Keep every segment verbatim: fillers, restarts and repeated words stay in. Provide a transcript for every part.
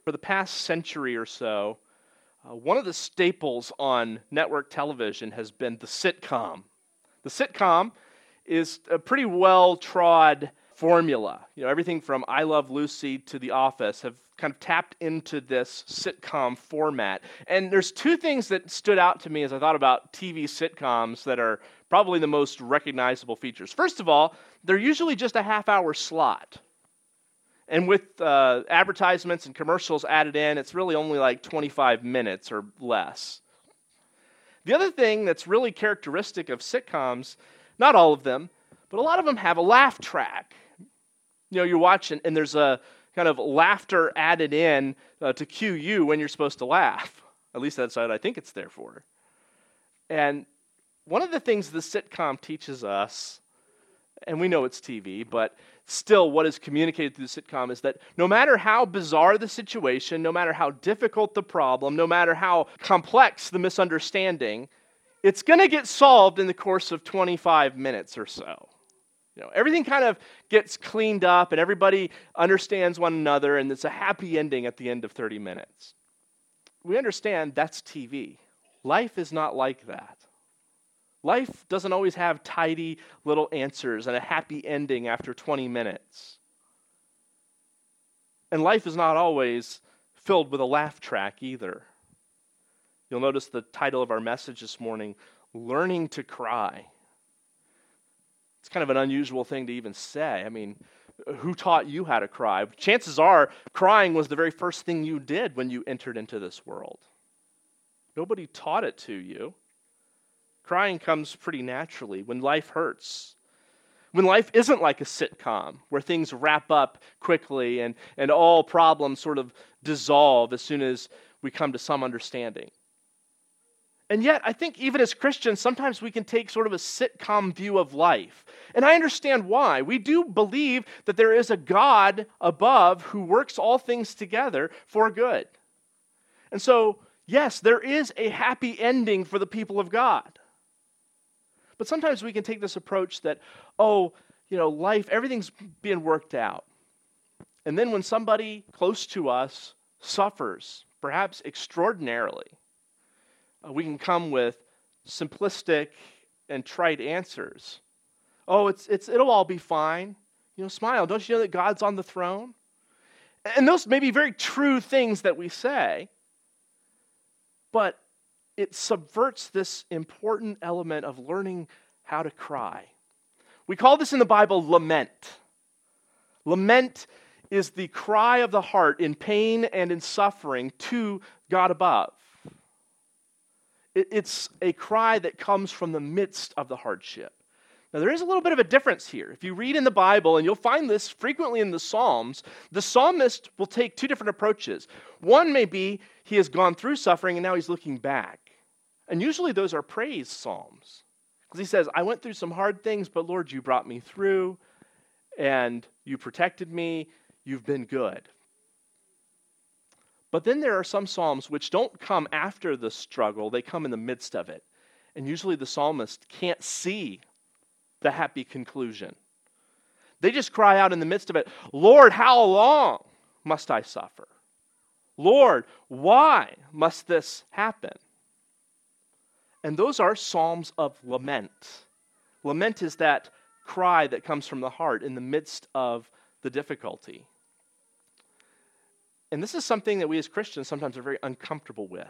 For the past century or so, uh, one of the staples on network television has been the sitcom. The sitcom is a pretty well-trod formula. You know, everything from I Love Lucy to The Office have kind of tapped into this sitcom format. And there's two things that stood out to me as I thought about T V sitcoms that are probably the most recognizable features. First of all, they're usually just a half-hour slot. And with uh, advertisements and commercials added in, it's really only like twenty-five minutes or less. The other thing that's really characteristic of sitcoms, not all of them, but a lot of them have a laugh track. You know, you're watching and there's a kind of laughter added in uh, to cue you when you're supposed to laugh. At least that's what I think it's there for. And one of the things the sitcom teaches us, and we know it's T V, but still what is communicated through the sitcom is that no matter how bizarre the situation, no matter how difficult the problem, no matter how complex the misunderstanding, it's going to get solved in the course of twenty-five minutes or so. You know, everything kind of gets cleaned up and everybody understands one another and it's a happy ending at the end of thirty minutes. We understand that's T V. Life is not like that. Life doesn't always have tidy little answers and a happy ending after twenty minutes. And life is not always filled with a laugh track either. You'll notice the title of our message this morning, Learning to Cry. It's kind of an unusual thing to even say. I mean, who taught you how to cry? Chances are crying was the very first thing you did when you entered into this world. Nobody taught it to you. Crying comes pretty naturally when life hurts. When life isn't like a sitcom where things wrap up quickly and, and all problems sort of dissolve as soon as we come to some understanding. And yet, I think even as Christians, sometimes we can take sort of a sitcom view of life. And I understand why. We do believe that there is a God above who works all things together for good. And so, yes, there is a happy ending for the people of God. But sometimes we can take this approach that, oh, you know, life, everything's being worked out. And then when somebody close to us suffers, perhaps extraordinarily, uh, we can come with simplistic and trite answers. Oh, it's it's it'll all be fine. You know, smile. Don't you know that God's on the throne? And those may be very true things that we say, but it subverts this important element of learning how to cry. We call this in the Bible lament. Lament is the cry of the heart in pain and in suffering to God above. It's a cry that comes from the midst of the hardship. Now, there is a little bit of a difference here. If you read in the Bible, and you'll find this frequently in the Psalms, the psalmist will take two different approaches. One may be he has gone through suffering and now he's looking back. And usually those are praise psalms. Because he says, I went through some hard things, but Lord, you brought me through, and you protected me, you've been good. But then there are some psalms which don't come after the struggle, they come in the midst of it. And usually the psalmist can't see the happy conclusion. They just cry out in the midst of it, Lord, how long must I suffer? Lord, why must this happen? And those are psalms of lament. Lament is that cry that comes from the heart in the midst of the difficulty. And this is something that we as Christians sometimes are very uncomfortable with.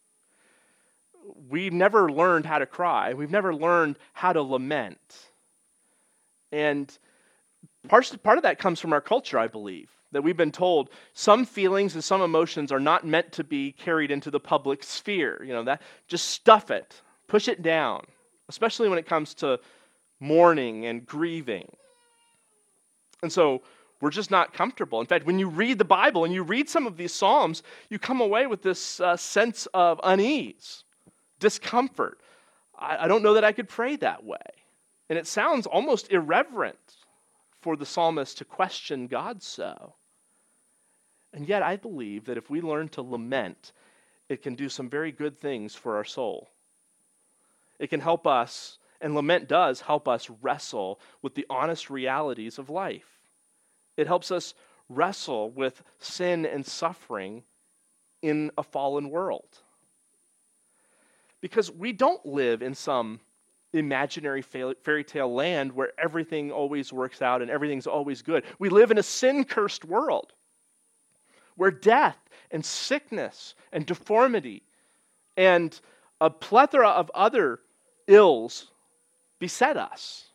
We never learned how to cry. We've never learned how to lament. And part, part of that comes from our culture, I believe, that we've been told some feelings and some emotions are not meant to be carried into the public sphere. You know, that just stuff it, push it down, especially when it comes to mourning and grieving. And so we're just not comfortable. In fact, when you read the Bible and you read some of these Psalms, you come away with this uh, sense of unease, discomfort. I, I don't know that I could pray that way. And it sounds almost irreverent for the psalmist to question God so. And yet I believe that if we learn to lament, it can do some very good things for our soul. It can help us, and lament does help us wrestle with the honest realities of life. It helps us wrestle with sin and suffering in a fallen world. Because we don't live in some imaginary fairy tale land where everything always works out and everything's always good. We live in a sin-cursed world where death and sickness and deformity and a plethora of other ills beset us.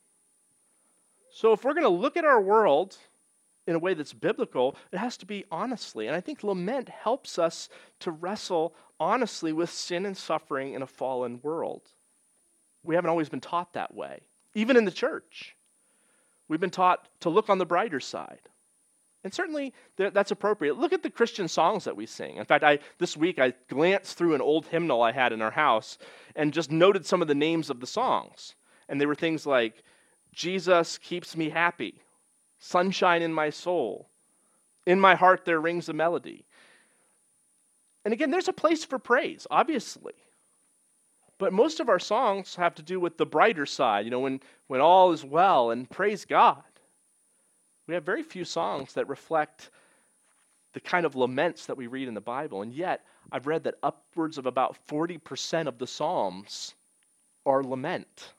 So if we're going to look at our world in a way that's biblical, it has to be honestly. And I think lament helps us to wrestle honestly with sin and suffering in a fallen world. We haven't always been taught that way. Even in the church, we've been taught to look on the brighter side. And certainly that's appropriate. Look at the Christian songs that we sing. In fact, I this week I glanced through an old hymnal I had in our house and just noted some of the names of the songs. And they were things like, Jesus keeps me happy, sunshine in my soul, in my heart there rings a melody. And again, there's a place for praise, obviously. But most of our songs have to do with the brighter side, you know, when, when all is well, and praise God. We have very few songs that reflect the kind of laments that we read in the Bible. And yet, I've read that upwards of about forty percent of the Psalms are lament.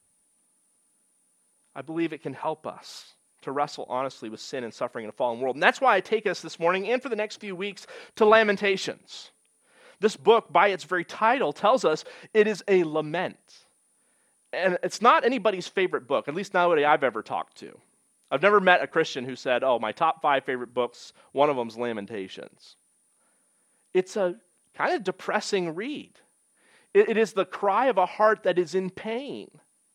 I believe it can help us to wrestle honestly with sin and suffering in a fallen world. And that's why I take us this morning and for the next few weeks to Lamentations. This book, by its very title, tells us it is a lament. And it's not anybody's favorite book, at least nobody I've ever talked to. I've never met a Christian who said, oh, my top five favorite books, one of them's Lamentations. It's a kind of depressing read. It, it is the cry of a heart that is in pain.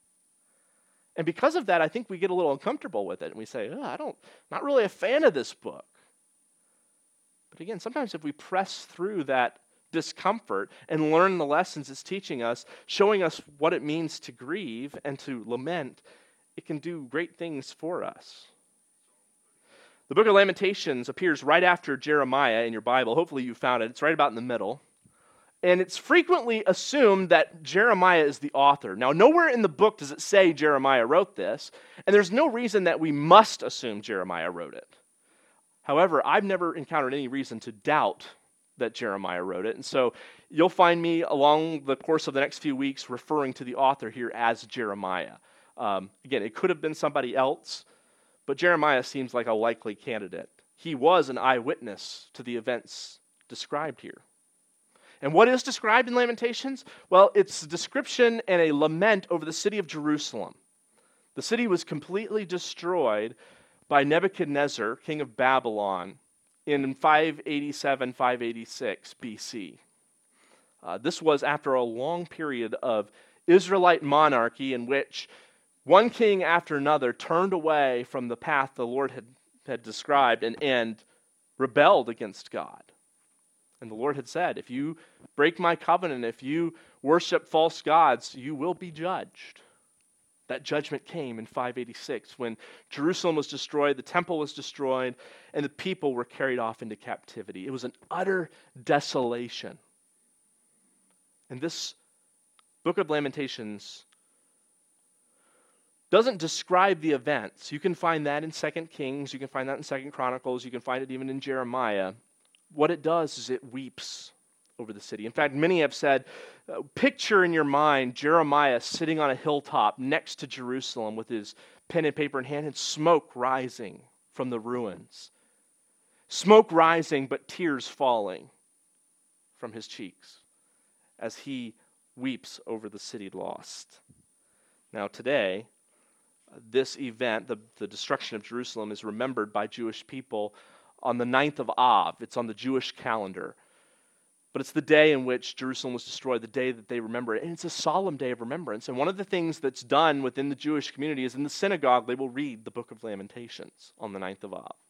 And because of that, I think we get a little uncomfortable with it. And we say, oh, I don't, not really a fan of this book. But again, sometimes if we press through that discomfort and learn the lessons it's teaching us, showing us what it means to grieve and to lament, it can do great things for us. The book of Lamentations appears right after Jeremiah in your Bible. Hopefully you found it. It's right about in the middle. And it's frequently assumed that Jeremiah is the author. Now, nowhere in the book does it say Jeremiah wrote this, and there's no reason that we must assume Jeremiah wrote it. However, I've never encountered any reason to doubt that Jeremiah wrote it, and so you'll find me along the course of the next few weeks referring to the author here as Jeremiah. Um, again, it could have been somebody else, but Jeremiah seems like a likely candidate. He was an eyewitness to the events described here. And what is described in Lamentations? Well, it's a description and a lament over the city of Jerusalem. The city was completely destroyed by Nebuchadnezzar, king of Babylon, in five eighty-seven, five eighty-six B C. Uh, this was after a long period of Israelite monarchy in which one king after another turned away from the path the Lord had, had described and, and rebelled against God. And the Lord had said, if you break my covenant, if you worship false gods, you will be judged. That judgment came in five eighty-six when Jerusalem was destroyed, the temple was destroyed, and the people were carried off into captivity. It was an utter desolation. And this book of Lamentations doesn't describe the events. You can find that in Second Kings, you can find that in Second Chronicles, you can find it even in Jeremiah. What it does is it weeps over the city. In fact, many have said, uh, picture in your mind Jeremiah sitting on a hilltop next to Jerusalem with his pen and paper in hand and smoke rising from the ruins. Smoke rising, but tears falling from his cheeks as he weeps over the city lost. Now today, uh, this event, the, the destruction of Jerusalem, is remembered by Jewish people on the ninth of Av. It's on the Jewish calendar. But it's the day in which Jerusalem was destroyed, the day that they remember it. And it's a solemn day of remembrance. And one of the things that's done within the Jewish community is in the synagogue, they will read the book of Lamentations on the ninth of Av.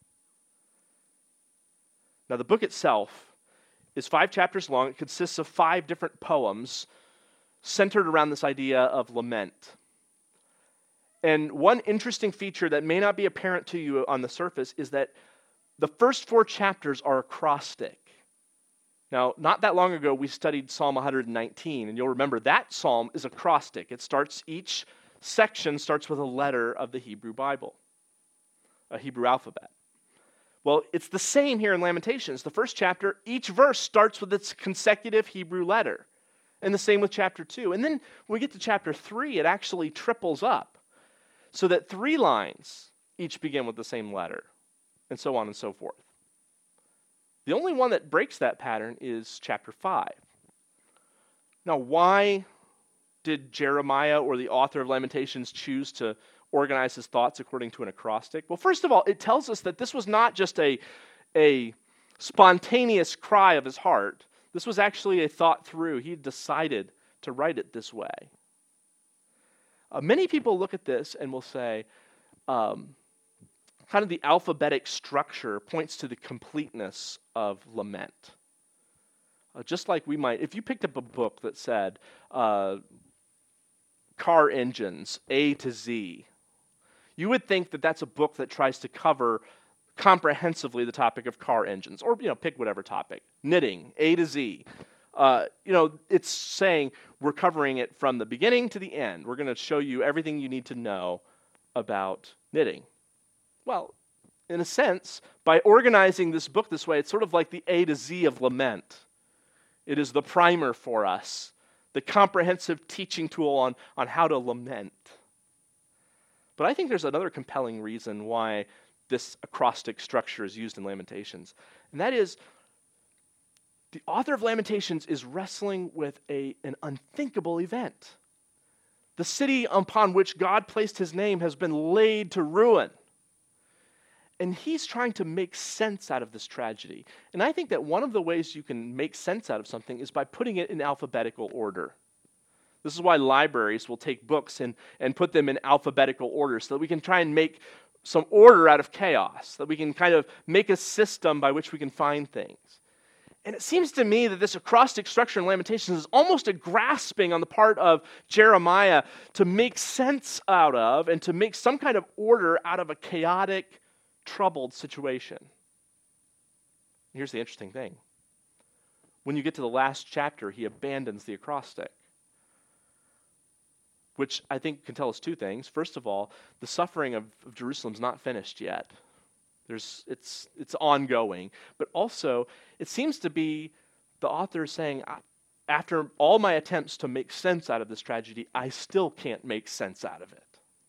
Now, the book itself is five chapters long. It consists of five different poems centered around this idea of lament. And one interesting feature that may not be apparent to you on the surface is that the first four chapters are acrostic. Now, not that long ago, we studied Psalm one hundred nineteen, and you'll remember that psalm is acrostic. It starts, each section starts with a letter of the Hebrew Bible, a Hebrew alphabet. Well, it's the same here in Lamentations. The first chapter, each verse starts with its consecutive Hebrew letter. And the same with chapter two. And then when we get to chapter three, it actually triples up so that three lines each begin with the same letter, and so on and so forth. The only one that breaks that pattern is chapter five. Now, why did Jeremiah or the author of Lamentations choose to organize his thoughts according to an acrostic? Well, first of all, it tells us that this was not just a, a spontaneous cry of his heart. This was actually a thought through. He decided to write it this way. Uh, many people look at this and will say, um, kind of the alphabetic structure points to the completeness of lament. Uh, just like we might, if you picked up a book that said uh, car engines, A to Z, you would think that that's a book that tries to cover comprehensively the topic of car engines, or, you know, pick whatever topic. Knitting, A to Z. Uh, you know, it's saying we're covering it from the beginning to the end. We're going to show you everything you need to know about knitting. Well, in a sense, by organizing this book this way, it's sort of like the A to Z of lament. It is the primer for us, the comprehensive teaching tool on, on how to lament. But I think there's another compelling reason why this acrostic structure is used in Lamentations, and that is the author of Lamentations is wrestling with a, an unthinkable event. The city upon which God placed his name has been laid to ruin. And he's trying to make sense out of this tragedy. And I think that one of the ways you can make sense out of something is by putting it in alphabetical order. This is why libraries will take books and, and put them in alphabetical order so that we can try and make some order out of chaos, that we can kind of make a system by which we can find things. And it seems to me that this acrostic structure in Lamentations is almost a grasping on the part of Jeremiah to make sense out of and to make some kind of order out of a chaotic, troubled situation. Here's the interesting thing. When you get to the last chapter, he abandons the acrostic, which I think can tell us two things. First of all, the suffering of, of Jerusalem is not finished yet. There's, it's, it's ongoing. But also, it seems to be the author saying, after all my attempts to make sense out of this tragedy, I still can't make sense out of it.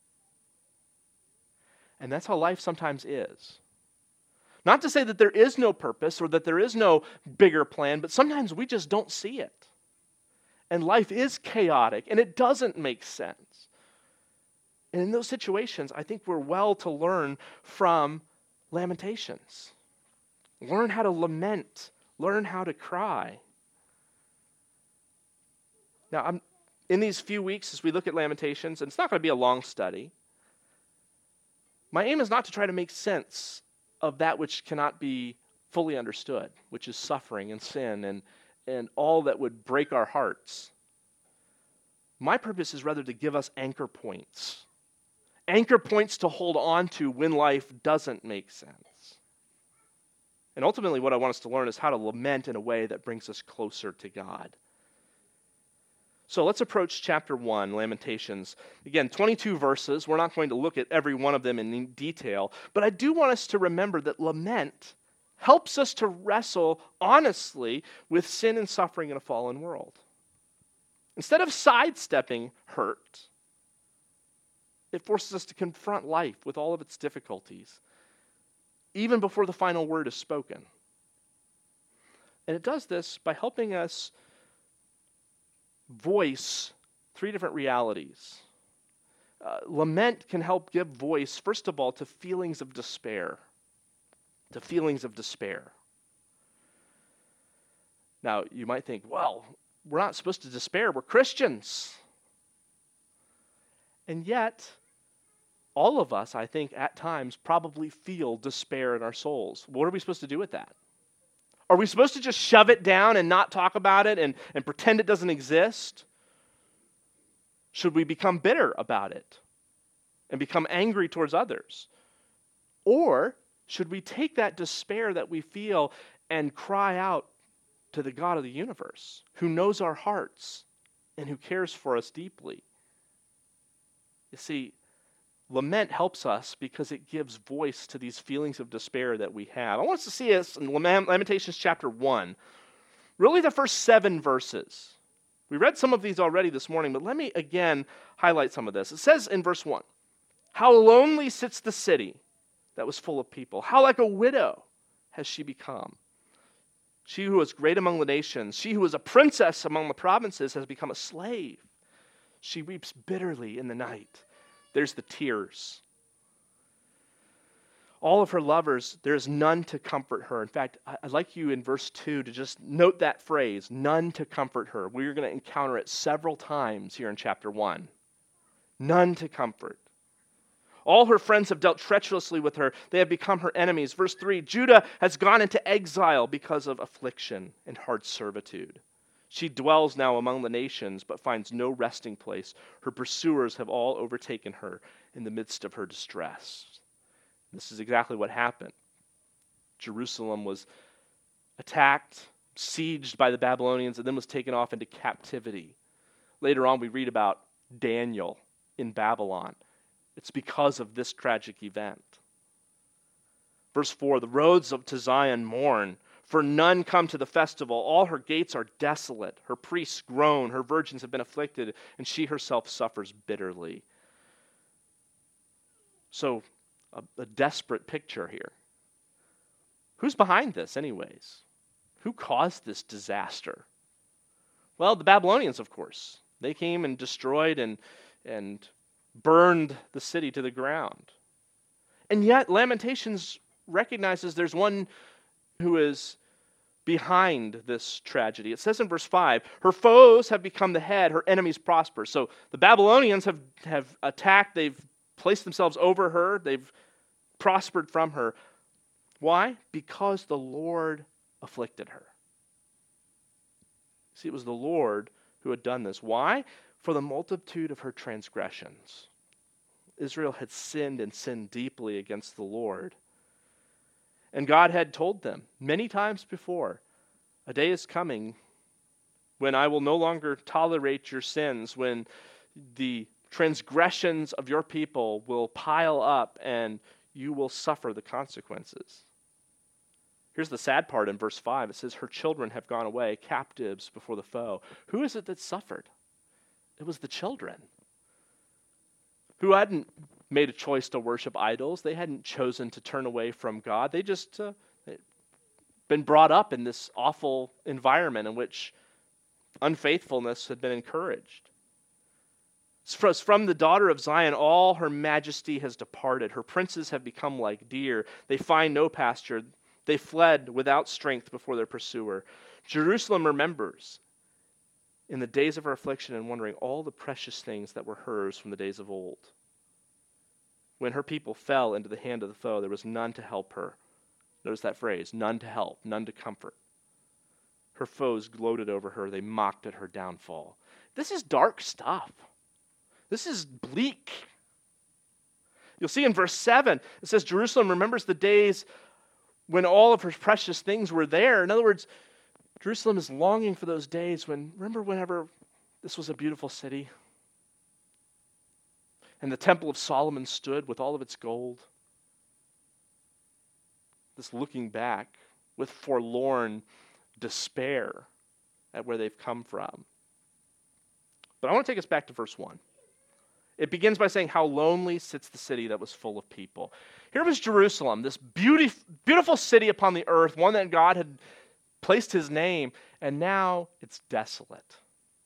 And that's how life sometimes is. Not to say that there is no purpose or that there is no bigger plan, but sometimes we just don't see it. And life is chaotic, and it doesn't make sense. And in those situations, I think we're well to learn from Lamentations. Learn how to lament. Learn how to cry. Now, I'm, in these few weeks as we look at Lamentations, and it's not going to be a long study, my aim is not to try to make sense of that which cannot be fully understood, which is suffering and sin and, and all that would break our hearts. My purpose is rather to give us anchor points. Anchor points to hold on to when life doesn't make sense. And ultimately what I want us to learn is how to lament in a way that brings us closer to God. So let's approach chapter one, Lamentations. Again, twenty-two verses. We're not going to look at every one of them in detail, but I do want us to remember that lament helps us to wrestle honestly with sin and suffering in a fallen world. Instead of sidestepping hurt, it forces us to confront life with all of its difficulties, even before the final word is spoken. And it does this by helping us voice three different realities. Uh, lament can help give voice, first of all, to feelings of despair. To feelings of despair. Now, you might think, well, we're not supposed to despair. We're Christians. And yet, all of us, I think, at times probably feel despair in our souls. What are we supposed to do with that? Are we supposed to just shove it down and not talk about it and, and pretend it doesn't exist? Should we become bitter about it and become angry towards others? Or should we take that despair that we feel and cry out to the God of the universe, who knows our hearts and who cares for us deeply? You see, lament helps us because it gives voice to these feelings of despair that we have. I want us to see this in Lamentations chapter one. Really the first seven verses. We read some of these already this morning, but let me again highlight some of this. It says in verse one, "How lonely sits the city that was full of people. How like a widow has she become. She who was great among the nations, she who was a princess among the provinces has become a slave. She weeps bitterly in the night." There's the tears. All of her lovers, there is none to comfort her. In fact, I'd like you in verse two to just note that phrase, none to comfort her. We're going to encounter it several times here in chapter one. None to comfort. All her friends have dealt treacherously with her. They have become her enemies. Verse three, Judah has gone into exile because of affliction and hard servitude. She dwells now among the nations, but finds no resting place. Her pursuers have all overtaken her in the midst of her distress. This is exactly what happened. Jerusalem was attacked, sieged by the Babylonians, and then was taken off into captivity. Later on, we read about Daniel in Babylon. It's because of this tragic event. Verse four, the roads of to Zion mourn, for none come to the festival. All her gates are desolate. Her priests groan. Her virgins have been afflicted, and she herself suffers bitterly. So, a, a desperate picture here. Who's behind this, anyways? Who caused this disaster? Well, the Babylonians, of course. They came and destroyed and, and burned the city to the ground. And yet, Lamentations recognizes there's one who is behind this tragedy. It says in verse five, her foes have become the head, her enemies prosper. So the Babylonians have, have attacked, they've placed themselves over her, they've prospered from her. Why? Because the Lord afflicted her. See, it was the Lord who had done this. Why? For the multitude of her transgressions. Israel had sinned and sinned deeply against the Lord. And God had told them many times before, a day is coming when I will no longer tolerate your sins, when the transgressions of your people will pile up and you will suffer the consequences. Here's the sad part in verse five. It says, her children have gone away, captives before the foe. Who is it that suffered? It was the children who hadn't made a choice to worship idols. They hadn't chosen to turn away from God. They just uh, been brought up in this awful environment in which unfaithfulness had been encouraged. From the daughter of Zion, all her majesty has departed. Her princes have become like deer. They find no pasture. They fled without strength before their pursuer. Jerusalem remembers in the days of her affliction and wondering all the precious things that were hers from the days of old. When her people fell into the hand of the foe, there was none to help her. Notice that phrase, none to help, none to comfort. Her foes gloated over her. They mocked at her downfall. This is dark stuff. This is bleak. You'll see in verse seven, it says, Jerusalem remembers the days when all of her precious things were there. In other words, Jerusalem is longing for those days when, remember whenever this was a beautiful city? And the temple of Solomon stood with all of its gold. This looking back with forlorn despair at where they've come from. But I want to take us back to verse one. It begins by saying, how lonely sits the city that was full of people. Here was Jerusalem, this beauty, beautiful city upon the earth, one that God had placed his name, and now it's desolate.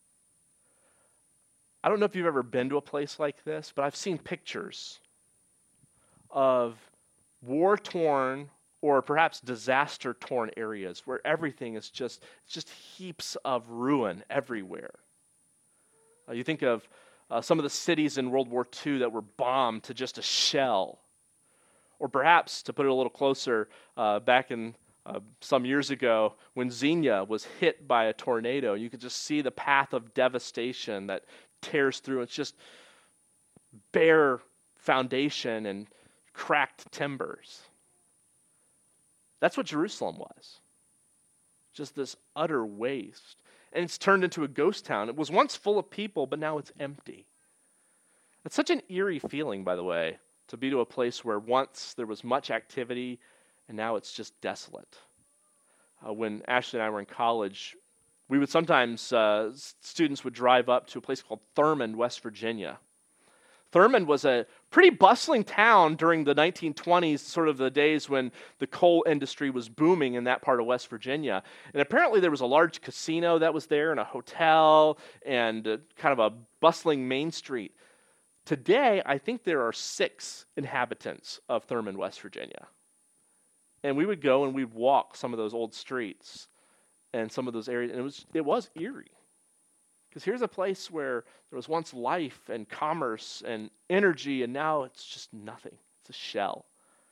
I don't know if you've ever been to a place like this, but I've seen pictures of war-torn or perhaps disaster-torn areas where everything is just, it's just heaps of ruin everywhere. Uh, you think of uh, some of the cities in World War Two that were bombed to just a shell. Or perhaps, to put it a little closer, uh, back in uh, some years ago when Xenia was hit by a tornado, you could just see the path of devastation that tears through. It's just bare foundation and cracked timbers. That's what Jerusalem was. Just this utter waste. And it's turned into a ghost town. It was once full of people, but now it's empty. It's such an eerie feeling, by the way, to be to a place where once there was much activity and now it's just desolate. Uh, when Ashley and I were in college, we would sometimes, uh, students would drive up to a place called Thurmond, West Virginia. Thurmond was a pretty bustling town during the nineteen twenties, sort of the days when the coal industry was booming in that part of West Virginia. And apparently there was a large casino that was there and a hotel and a, kind of a bustling main street. Today, I think there are six inhabitants of Thurmond, West Virginia. And we would go and we'd walk some of those old streets and some of those areas, and it was it was eerie. Because here's a place where there was once life and commerce and energy, and now it's just nothing. It's a shell.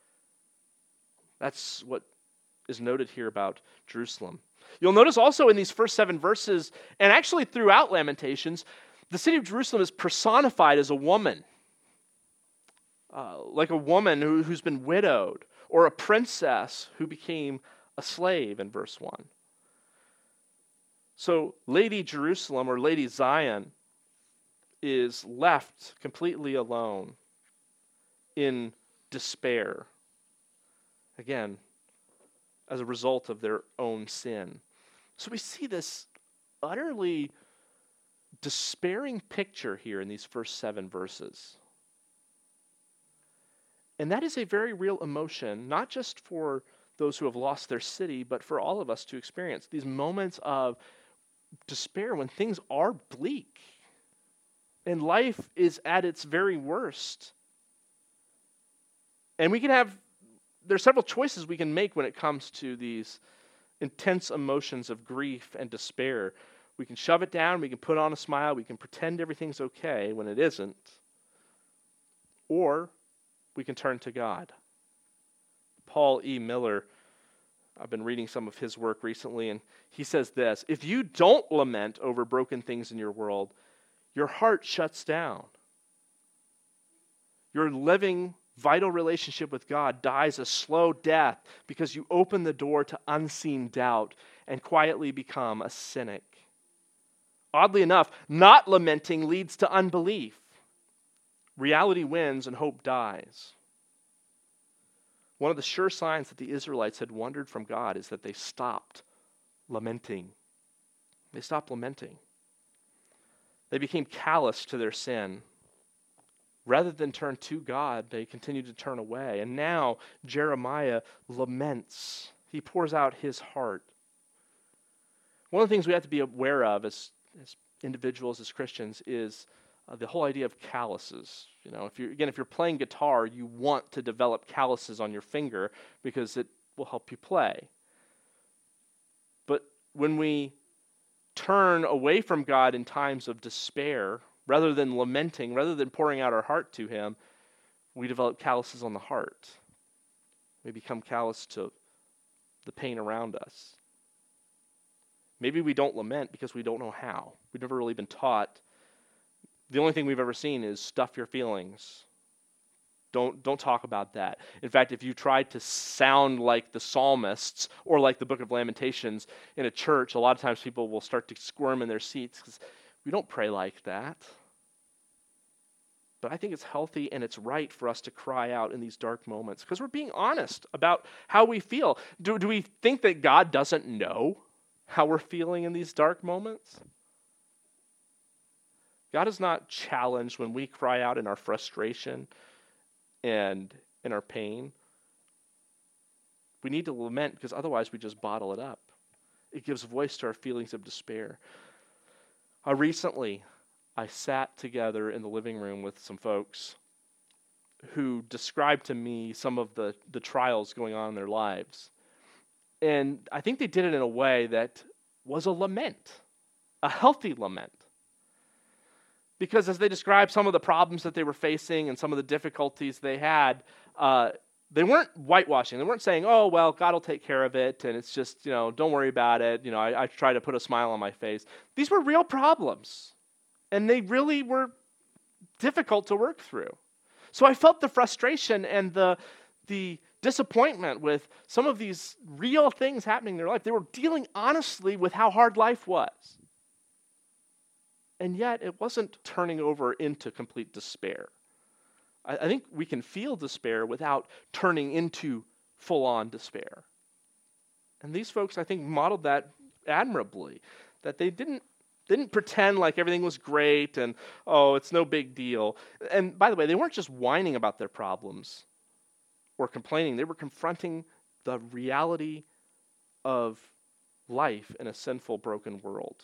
That's what is noted here about Jerusalem. You'll notice also in these first seven verses, and actually throughout Lamentations, the city of Jerusalem is personified as a woman. Uh, like a woman who, who's been widowed, or a princess who became a slave in verse one. So Lady Jerusalem, or Lady Zion, is left completely alone in despair. Again, as a result of their own sin. So we see this utterly despairing picture here in these first seven verses. And that is a very real emotion, not just for those who have lost their city, but for all of us to experience. These moments of despair when things are bleak and life is at its very worst. And we can have, there's several choices we can make when it comes to these intense emotions of grief and despair. We can shove it down, we can put on a smile, we can pretend everything's okay when it isn't. Or we can turn to God. Paul E. Miller, I've been reading some of his work recently, and he says this: if you don't lament over broken things in your world, your heart shuts down. Your living, vital relationship with God dies a slow death because you open the door to unseen doubt and quietly become a cynic. Oddly enough, not lamenting leads to unbelief. Reality wins and hope dies. One of the sure signs that the Israelites had wandered from God is that they stopped lamenting. They stopped lamenting. They became callous to their sin. Rather than turn to God, they continued to turn away. And now Jeremiah laments. He pours out his heart. One of the things we have to be aware of as, as individuals, as Christians, is Uh, the whole idea of calluses. You know, if you're again, if you're playing guitar, you want to develop calluses on your finger because it will help you play. But when we turn away from God in times of despair, rather than lamenting, rather than pouring out our heart to Him, we develop calluses on the heart. We become callous to the pain around us. Maybe we don't lament because we don't know how. We've never really been taught. The only thing we've ever seen is stuff your feelings. Don't, don't talk about that. In fact, if you try to sound like the psalmists or like the book of Lamentations in a church, a lot of times people will start to squirm in their seats because we don't pray like that. But I think it's healthy and it's right for us to cry out in these dark moments because we're being honest about how we feel. Do, do we think that God doesn't know how we're feeling in these dark moments? God is not challenged when we cry out in our frustration and in our pain. We need to lament because otherwise we just bottle it up. It gives voice to our feelings of despair. Uh, recently, I sat together in the living room with some folks who described to me some of the, the trials going on in their lives. And I think they did it in a way that was a lament, a healthy lament. Because as they described some of the problems that they were facing and some of the difficulties they had, uh, they weren't whitewashing. They weren't saying, oh, well, God will take care of it, and it's just, you know, don't worry about it. You know, I, I try to put a smile on my face. These were real problems, and they really were difficult to work through. So I felt the frustration and the the disappointment with some of these real things happening in their life. They were dealing honestly with how hard life was. and yet it wasn't turning over into complete despair. I, I think we can feel despair without turning into full-on despair. And these folks, I think, modeled that admirably, that they didn't didn't pretend like everything was great and, oh, it's no big deal. And by the way, they weren't just whining about their problems or complaining. They were confronting the reality of life in a sinful, broken world.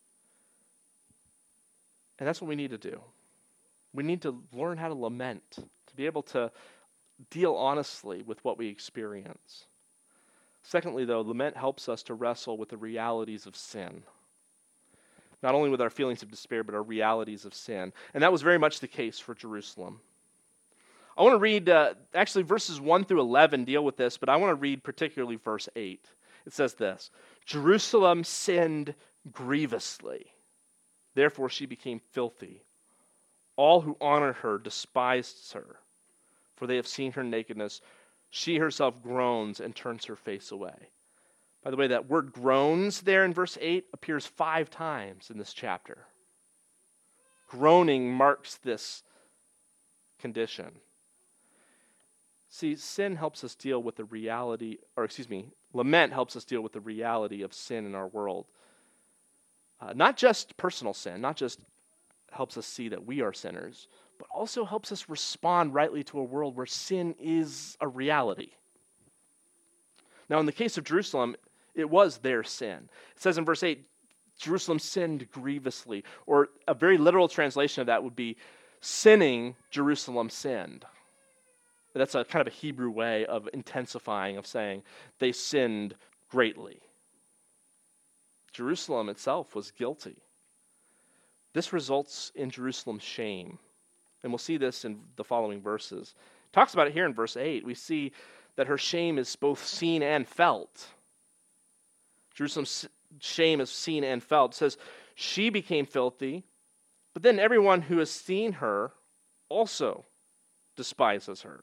And that's what we need to do. We need to learn how to lament, to be able to deal honestly with what we experience. Secondly, though, lament helps us to wrestle with the realities of sin. Not only with our feelings of despair, but our realities of sin. And that was very much the case for Jerusalem. I want to read, uh, actually verses one through eleven deal with this, but I want to read particularly verse eight. It says this, Jerusalem sinned grievously, therefore she became filthy. All who honor her despised her, for they have seen her nakedness. She herself groans and turns her face away. By the way, that word groans there in verse eight appears five times in this chapter. Groaning marks this condition. See, sin helps us deal with the reality, or excuse me, lament helps us deal with the reality of sin in our world. Uh, not just personal sin, not just helps us see that we are sinners, but also helps us respond rightly to a world where sin is a reality. Now, in the case of Jerusalem, it was their sin. It says in verse eight, Jerusalem sinned grievously, or a very literal translation of that would be, sinning, Jerusalem sinned. That's a kind of a Hebrew way of intensifying, of saying they sinned greatly. Jerusalem itself was guilty. This results in Jerusalem's shame. And we'll see this in the following verses. It talks about it here in verse eight. We see that her shame is both seen and felt. Jerusalem's shame is seen and felt. It says, she became filthy, but then everyone who has seen her also despises her.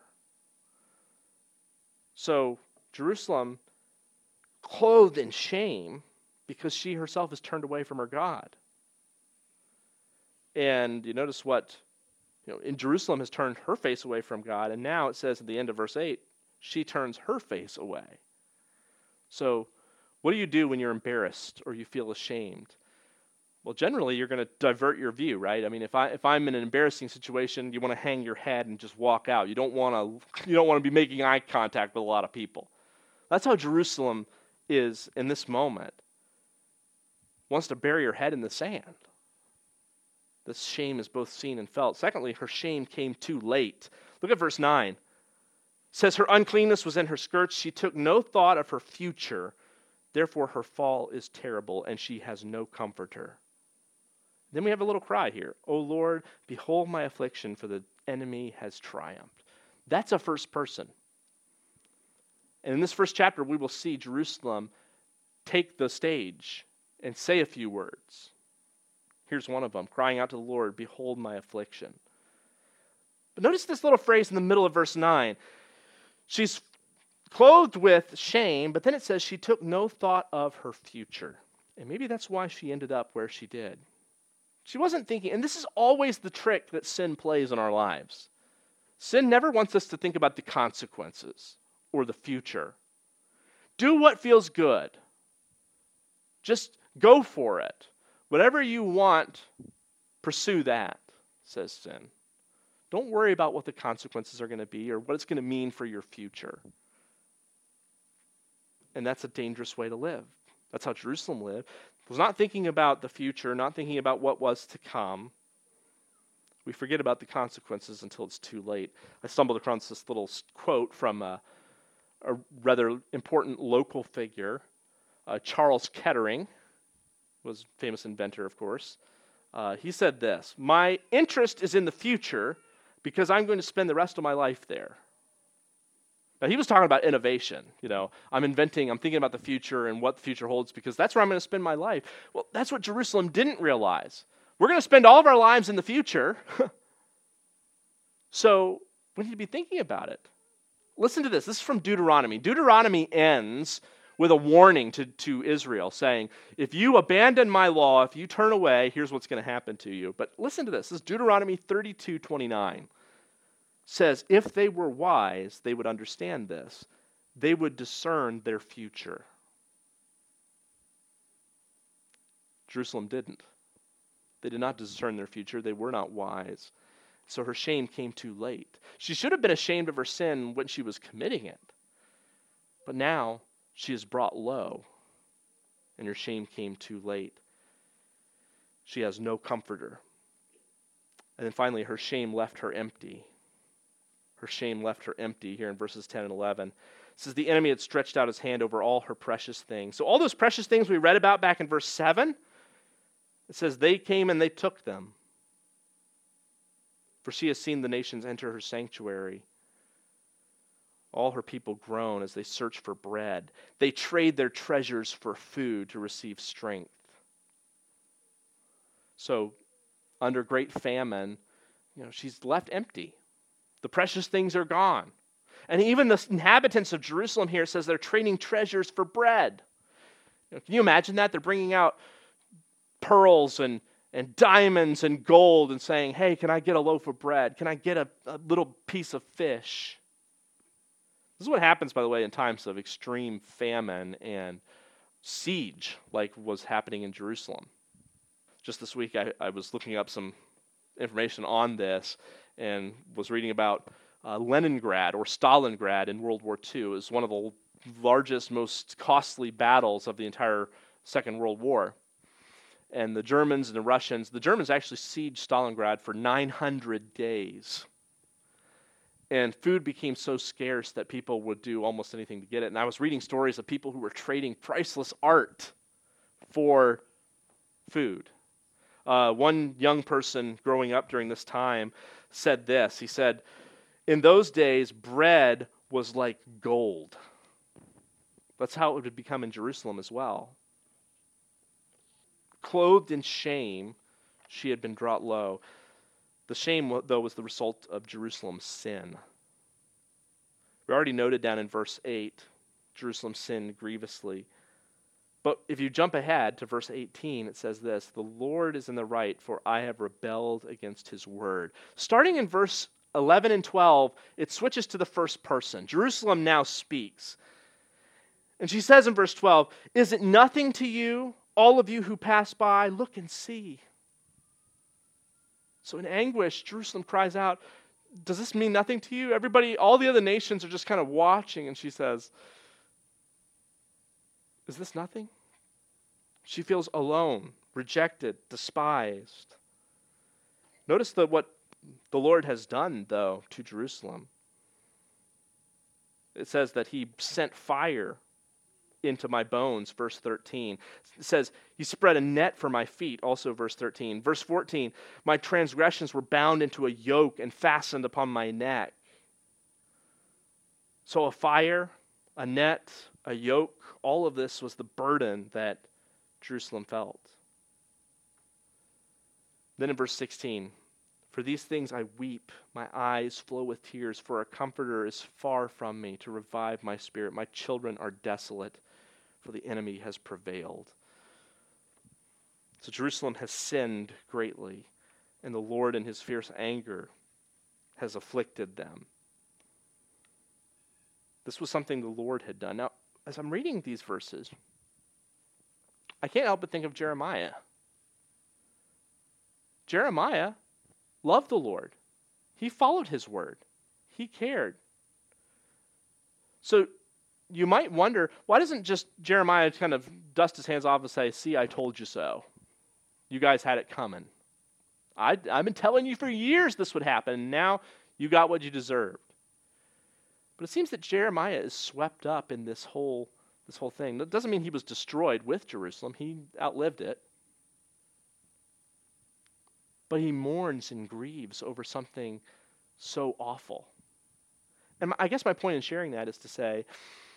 So Jerusalem, clothed in shame because she herself has turned away from her God. And you notice what, you know, in Jerusalem has turned her face away from God, and now it says at the end of verse eight, she turns her face away. So what do you do when you're embarrassed or you feel ashamed? Well, generally you're going to divert your view, right? I mean, if I if I'm in an embarrassing situation, you want to hang your head and just walk out. You don't want to you don't want to be making eye contact with a lot of people. That's how Jerusalem is in this moment. Wants to bury her head in the sand. This shame is both seen and felt. Secondly, her shame came too late. Look at verse nine. It says, her uncleanness was in her skirts. She took no thought of her future. Therefore, her fall is terrible, and she has no comforter. Then we have a little cry here. O Lord, behold my affliction, for the enemy has triumphed. That's a first person. And in this first chapter, we will see Jerusalem take the stage and say a few words. Here's one of them, crying out to the Lord, behold my affliction. But notice this little phrase in the middle of verse nine. She's clothed with shame, but then it says she took no thought of her future. And maybe that's why she ended up where she did. She wasn't thinking, and this is always the trick that sin plays in our lives. Sin never wants us to think about the consequences or the future. Do what feels good. Just go for it. Whatever you want, pursue that, says sin. Don't worry about what the consequences are going to be or what it's going to mean for your future. And that's a dangerous way to live. That's how Jerusalem lived. It was not thinking about the future, not thinking about what was to come. We forget about the consequences until it's too late. I stumbled across this little quote from a, a rather important local figure, uh, Charles Kettering, was a famous inventor, of course. Uh, he said this, my interest is in the future because I'm going to spend the rest of my life there. Now, he was talking about innovation. You know, I'm inventing, I'm thinking about the future and what the future holds because that's where I'm going to spend my life. Well, that's what Jerusalem didn't realize. We're going to spend all of our lives in the future. So we need to be thinking about it. Listen to this. This is from Deuteronomy. Deuteronomy ends with a warning to, to Israel saying, if you abandon my law, if you turn away, here's what's going to happen to you. But listen to this. This is Deuteronomy thirty-two twenty-nine. Says, if they were wise, they would understand this. They would discern their future. Jerusalem didn't. They did not discern their future. They were not wise. So her shame came too late. She should have been ashamed of her sin when she was committing it. But now she is brought low, and her shame came too late. She has no comforter. And then finally, her shame left her empty. Her shame left her empty here in verses ten and eleven. It says the enemy had stretched out his hand over all her precious things. So all those precious things we read about back in verse seven, it says they came and they took them. For she has seen the nations enter her sanctuary. All her people groan as they search for bread. They trade their treasures for food to receive strength. So under great famine, you know, she's left empty. The precious things are gone. And even the inhabitants of Jerusalem here says they're trading treasures for bread. You know, can you imagine that? They're bringing out pearls and, and diamonds and gold and saying, hey, can I get a loaf of bread? Can I get a, a little piece of fish? This is what happens, by the way, in times of extreme famine and siege, like was happening in Jerusalem. Just this week, I, I was looking up some information on this and was reading about uh, Leningrad or Stalingrad in World War Two. It was one of the largest, most costly battles of the entire Second World War. And the Germans and the Russians, the Germans actually sieged Stalingrad for nine hundred days. And food became so scarce that people would do almost anything to get it. And I was reading stories of people who were trading priceless art for food. Uh, one young person growing up during this time said this. He said, in those days, bread was like gold. That's how it would become in Jerusalem as well. Clothed in shame, she had been brought low. The shame, though, was the result of Jerusalem's sin. We already noted down in verse eight, Jerusalem sinned grievously. But if you jump ahead to verse eighteen, it says this, the Lord is in the right, for I have rebelled against his word. Starting in verse eleven and twelve, it switches to the first person. Jerusalem now speaks. And she says in verse twelve, is it nothing to you, all of you who pass by? Look and see. So in anguish, Jerusalem cries out, does this mean nothing to you? Everybody, all the other nations are just kind of watching, and she says, is this nothing? She feels alone, rejected, despised. Notice that what the Lord has done, though, to Jerusalem. It says that he sent fire into my bones, verse thirteen. It says, he spread a net for my feet, also verse thirteen. Verse fourteen, my transgressions were bound into a yoke and fastened upon my neck. So a fire, a net, a yoke, all of this was the burden that Jerusalem felt. Then in verse sixteen, for these things I weep, my eyes flow with tears, for a comforter is far from me to revive my spirit. My children are desolate, for the enemy has prevailed. So Jerusalem has sinned greatly, and the Lord in his fierce anger has afflicted them. This was something the Lord had done. Now, as I'm reading these verses, I can't help but think of Jeremiah. Jeremiah loved the Lord. He followed his word. He cared. So you might wonder, why doesn't just Jeremiah kind of dust his hands off and say, see, I told you so. You guys had it coming. I, I've been telling you for years this would happen, and now you got what you deserved. But it seems that Jeremiah is swept up in this whole, this whole thing. That doesn't mean he was destroyed with Jerusalem. He outlived it. But he mourns and grieves over something so awful. And I guess my point in sharing that is to say,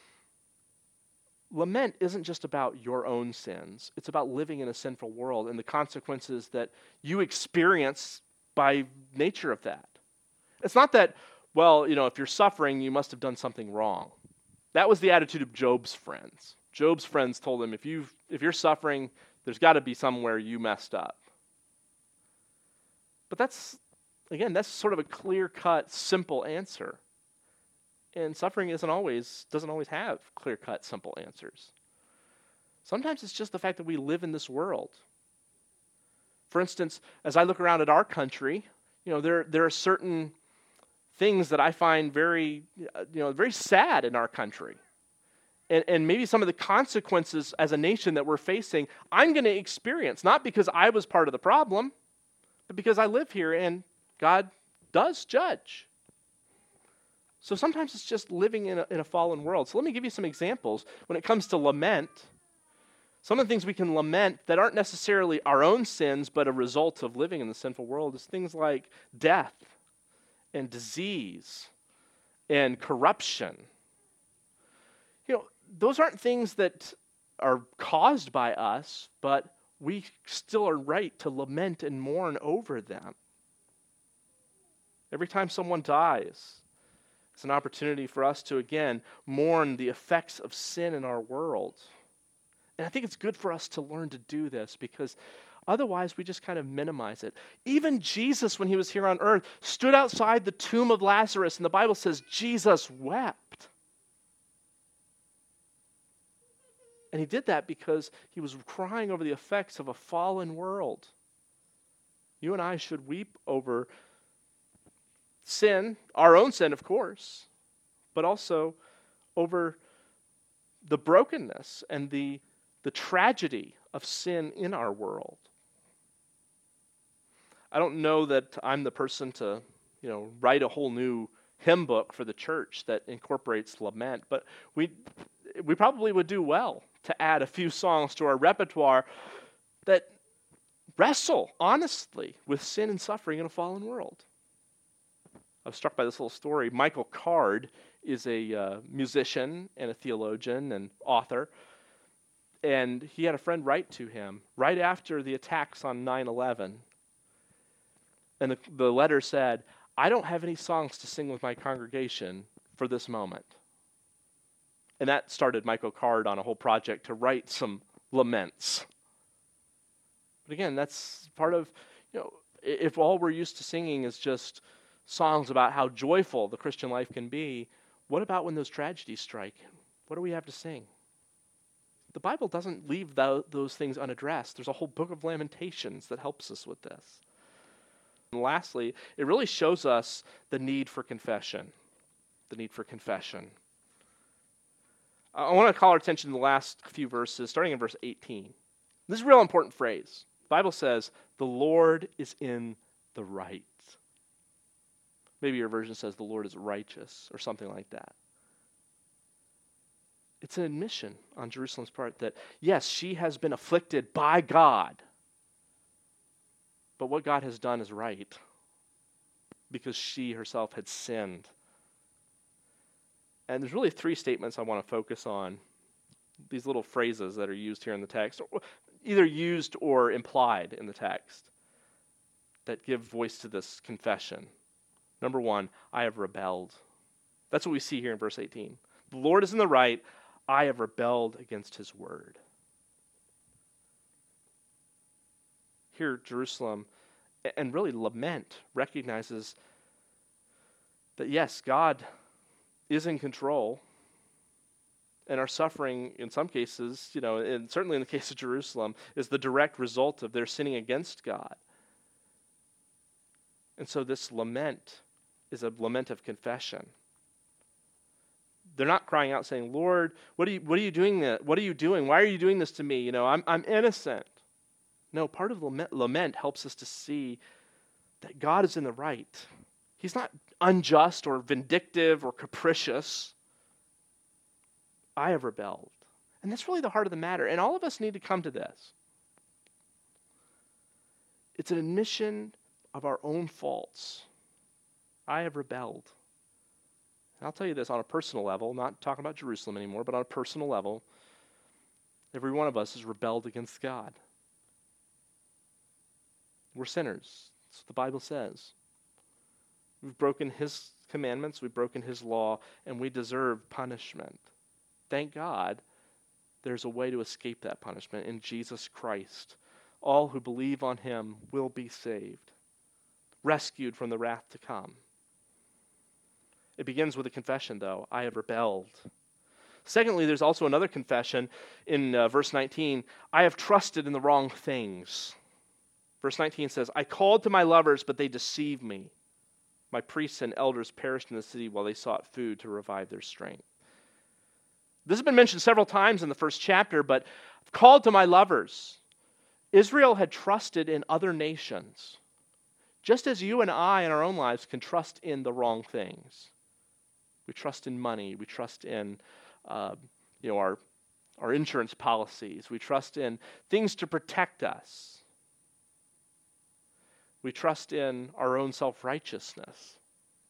lament isn't just about your own sins. It's about living in a sinful world and the consequences that you experience by nature of that. It's not that, well, you know, if you're suffering, you must have done something wrong. That was the attitude of Job's friends. Job's friends told him, if, you if you're suffering, there's got to be somewhere you messed up. But that's, again, that's sort of a clear-cut, simple answer. And suffering isn't always, doesn't always have clear-cut, simple answers. Sometimes it's just the fact that we live in this world. For instance, as I look around at our country, you know, there there are certain things that I find very, you know, very sad in our country. And, and maybe some of the consequences as a nation that we're facing, I'm going to experience, not because I was part of the problem, but because I live here and God does judge. So sometimes it's just living in a, in a fallen world. So let me give you some examples. When it comes to lament, some of the things we can lament that aren't necessarily our own sins, but a result of living in the sinful world is things like death and disease and corruption. You know, those aren't things that are caused by us, but we still are right to lament and mourn over them. Every time someone dies, it's an opportunity for us to, again, mourn the effects of sin in our world. And I think it's good for us to learn to do this because otherwise we just kind of minimize it. Even Jesus, when he was here on earth, stood outside the tomb of Lazarus, and the Bible says Jesus wept. And he did that because he was crying over the effects of a fallen world. You and I should weep over sin, our own sin, of course, but also over the brokenness and the, the tragedy of sin in our world. I don't know that I'm the person to, you know, write a whole new hymn book for the church that incorporates lament, but we we probably would do well to add a few songs to our repertoire that wrestle honestly with sin and suffering in a fallen world. I was struck by this little story. Michael Card is a uh, musician and a theologian and author, and he had a friend write to him right after the attacks on nine eleven. And the, the letter said, "I don't have any songs to sing with my congregation for this moment." And that started Michael Card on a whole project to write some laments. But again, that's part of, you know, if all we're used to singing is just songs about how joyful the Christian life can be, what about when those tragedies strike? What do we have to sing? The Bible doesn't leave th- those things unaddressed. There's a whole book of Lamentations that helps us with this. And lastly, it really shows us the need for confession. The need for confession. I want to call our attention to the last few verses, starting in verse eighteen. This is a real important phrase. The Bible says, "The Lord is in the right." Maybe your version says, "The Lord is righteous," or something like that. It's an admission on Jerusalem's part that, yes, she has been afflicted by God, but what God has done is right because she herself had sinned. And there's really three statements I want to focus on, these little phrases that are used here in the text, either used or implied in the text, that give voice to this confession. Number one, I have rebelled. That's what we see here in verse eighteen. The Lord is in the right, I have rebelled against his word. Here, Jerusalem, and really lament, recognizes that yes, God is in control, and our suffering, in some cases, you know, and certainly in the case of Jerusalem, is the direct result of their sinning against God. And so this lament is a lament of confession. They're not crying out saying, "Lord, what are you what are you doing that? What are you doing? Why are you doing this to me? You know, I'm I'm innocent." No, part of lament, lament helps us to see that God is in the right. He's not unjust or vindictive or capricious. I have rebelled. And that's really the heart of the matter. And all of us need to come to this. It's an admission of our own faults. I have rebelled. And I'll tell you this on a personal level, not talking about Jerusalem anymore, but on a personal level, every one of us has rebelled against God. We're sinners. That's what the Bible says. We've broken his commandments, we've broken his law, and we deserve punishment. Thank God there's a way to escape that punishment in Jesus Christ. All who believe on him will be saved, rescued from the wrath to come. It begins with a confession, though. I have rebelled. Secondly, there's also another confession in uh, verse nineteen. I have trusted in the wrong things. Verse nineteen says, I called to my lovers, but they deceived me. My priests and elders perished in the city while they sought food to revive their strength. This has been mentioned several times in the first chapter, but called to my lovers. Israel had trusted in other nations, just as you and I in our own lives can trust in the wrong things. We trust in money. We trust in uh, you know, our, our insurance policies. We trust in things to protect us. We trust in our own self-righteousness.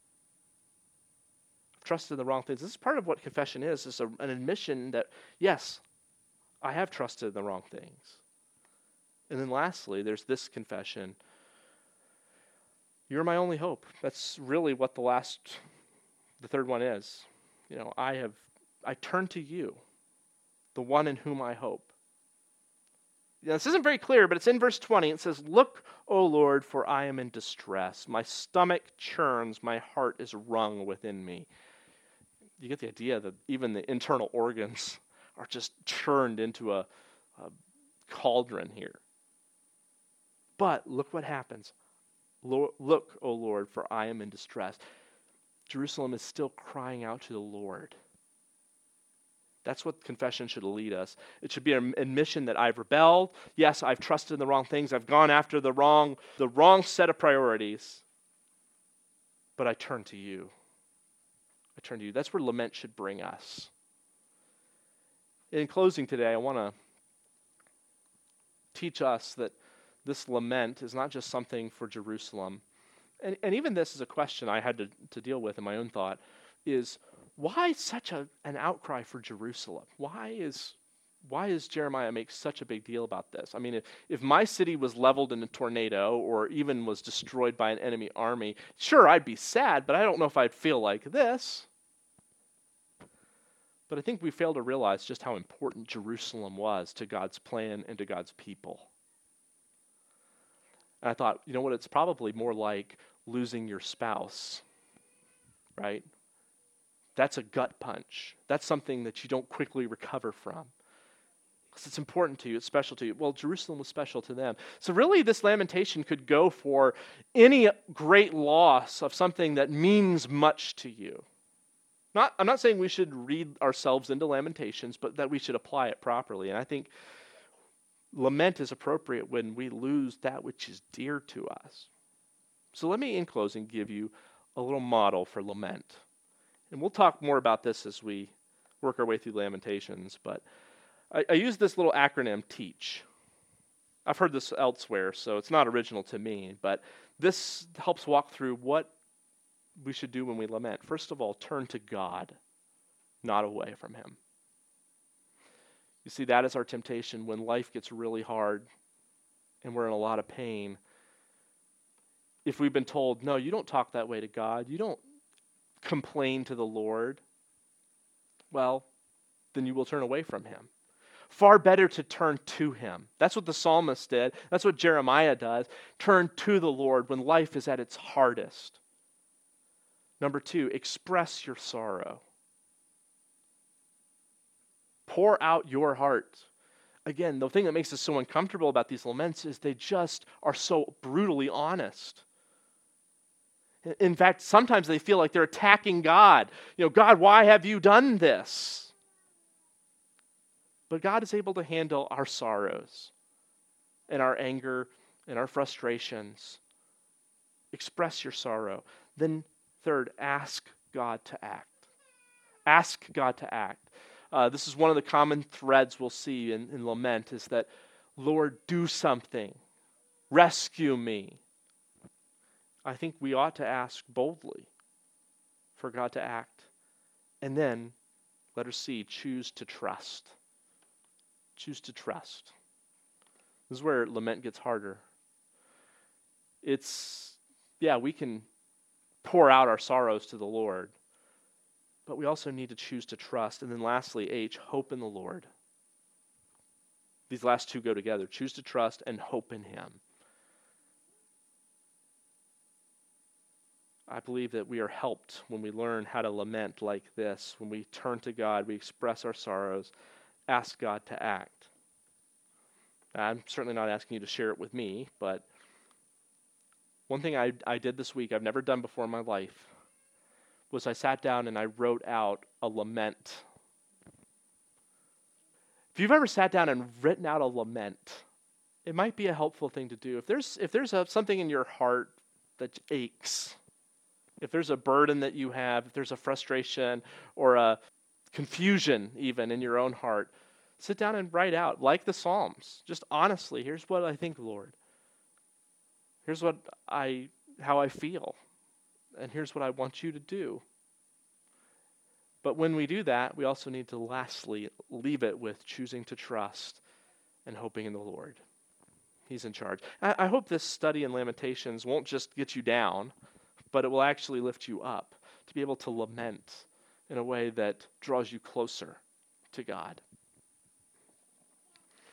I've trusted in the wrong things. This is part of what confession is. It's a, an admission that, yes, I have trusted in the wrong things. And then lastly, there's this confession. You're my only hope. That's really what the last, the third one is. You know, I have, I turn to you, the one in whom I hope. Now, this isn't very clear, but it's in verse twenty. It says, look, O Lord, for I am in distress. My stomach churns, my heart is wrung within me. You get the idea that even the internal organs are just churned into a, a cauldron here. But look what happens. Lord, look, O Lord, for I am in distress. Jerusalem is still crying out to the Lord. That's what confession should lead us. It should be an admission that I've rebelled. Yes, I've trusted in the wrong things. I've gone after the wrong, the wrong set of priorities. But I turn to you. I turn to you. That's where lament should bring us. In closing today, I want to teach us that this lament is not just something for Jerusalem. And, and even this is a question I had to, to deal with in my own thought, is why such a, an outcry for Jerusalem? Why is why is Jeremiah make such a big deal about this? I mean, if, if my city was leveled in a tornado or even was destroyed by an enemy army, sure, I'd be sad, but I don't know if I'd feel like this. But I think we fail to realize just how important Jerusalem was to God's plan and to God's people. And I thought, you know what, it's probably more like losing your spouse, right? That's a gut punch. That's something that you don't quickly recover from. Because it's important to you, it's special to you. Well, Jerusalem was special to them. So really this lamentation could go for any great loss of something that means much to you. Not, I'm not saying we should read ourselves into Lamentations, but that we should apply it properly. And I think lament is appropriate when we lose that which is dear to us. So let me, in closing, give you a little model for lament. And we'll talk more about this as we work our way through Lamentations, but I, I use this little acronym, TEACH. I've heard this elsewhere, so it's not original to me, but this helps walk through what we should do when we lament. First of all, turn to God, not away from him. You see, that is our temptation when life gets really hard and we're in a lot of pain. If we've been told, no, you don't talk that way to God, you don't complain to the Lord, well, then you will turn away from him. Far better to turn to him. That's what the psalmist did. That's what Jeremiah does. Turn to the Lord when life is at its hardest. Number two, express your sorrow. Pour out your heart. Again, the thing that makes us so uncomfortable about these laments is they just are so brutally honest. In fact, sometimes they feel like they're attacking God. You know, God, why have you done this? But God is able to handle our sorrows and our anger and our frustrations. Express your sorrow. Then third, ask God to act. Ask God to act. Uh, this is one of the common threads we'll see in, in lament is that, Lord, do something. Rescue me. I think we ought to ask boldly for God to act. And then, letter C, choose to trust. Choose to trust. This is where lament gets harder. It's, yeah, we can pour out our sorrows to the Lord, but we also need to choose to trust. And then lastly, H, hope in the Lord. These last two go together. Choose to trust and hope in him. I believe that we are helped when we learn how to lament like this. When we turn to God, we express our sorrows, ask God to act. I'm certainly not asking you to share it with me, but one thing I, I did this week I've never done before in my life was I sat down and I wrote out a lament. If you've ever sat down and written out a lament, it might be a helpful thing to do. If there's if there's a, something in your heart that aches, if there's a burden that you have, if there's a frustration or a confusion even in your own heart, sit down and write out, like the Psalms, just honestly, here's what I think, Lord. Here's what I, how I feel, and here's what I want you to do. But when we do that, we also need to lastly leave it with choosing to trust and hoping in the Lord. He's in charge. I, I hope this study in Lamentations won't just get you down, but it will actually lift you up to be able to lament in a way that draws you closer to God.